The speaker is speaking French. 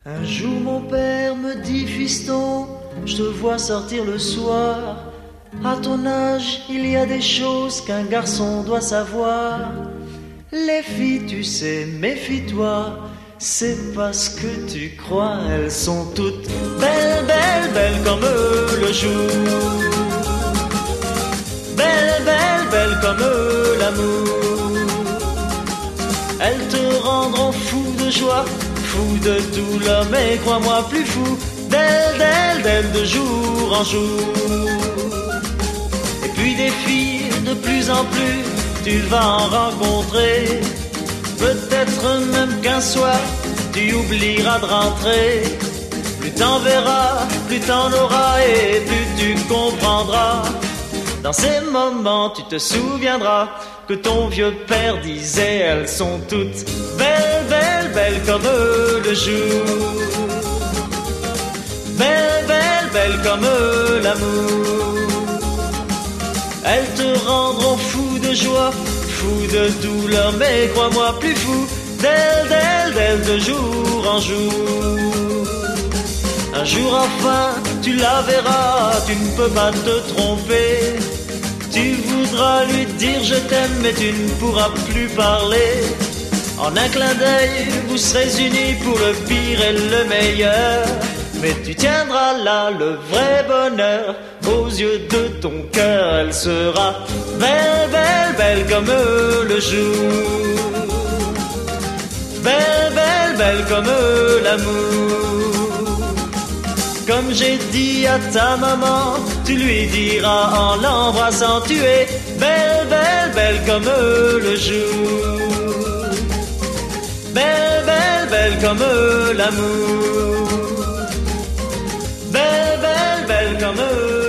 Un jour mon père me dit: fiston, je te vois sortir le soir. À ton âge, il y a des choses qu'un garçon doit savoir. Les filles, tu sais, méfie-toi, c'est pas ce que tu crois. Elles sont toutes belles, belles, belles comme le jour. Belles, belles, belles comme l'amour. Elles te rendront fou de joie, fou de douleur, mais crois-moi plus fou d'elles, d'elles, d'elles de jour en jour. Et puis des filles de plus en plus, tu vas en rencontrer. Peut-être même qu'un soir, tu oublieras de rentrer. Plus t'en verras, plus t'en auras et plus tu comprendras. Dans ces moments, tu te souviendras que ton vieux père disait: elles sont toutes belles, belles, belles comme le jour. Belles, belles, belles comme l'amour. Elles te rendront fou de joie, fou de douleur, mais crois-moi plus fou d'elles, d'elles, d'elles de jour en jour. Un jour enfin, tu la verras, tu ne peux pas te tromper. Tu voudras lui dire je t'aime, mais tu ne pourras plus parler. En un clin d'œil, vous serez unis pour le pire et le meilleur. Mais tu tiendras là le vrai bonheur aux yeux de ton cœur. Elle sera belle, belle, belle comme le jour. Belle, belle, belle comme l'amour. Comme j'ai dit à ta maman, tu lui diras en l'embrassant: tu es belle, belle, belle comme le jour. Belle, belle, belle comme l'amour. Belle, belle, belle comme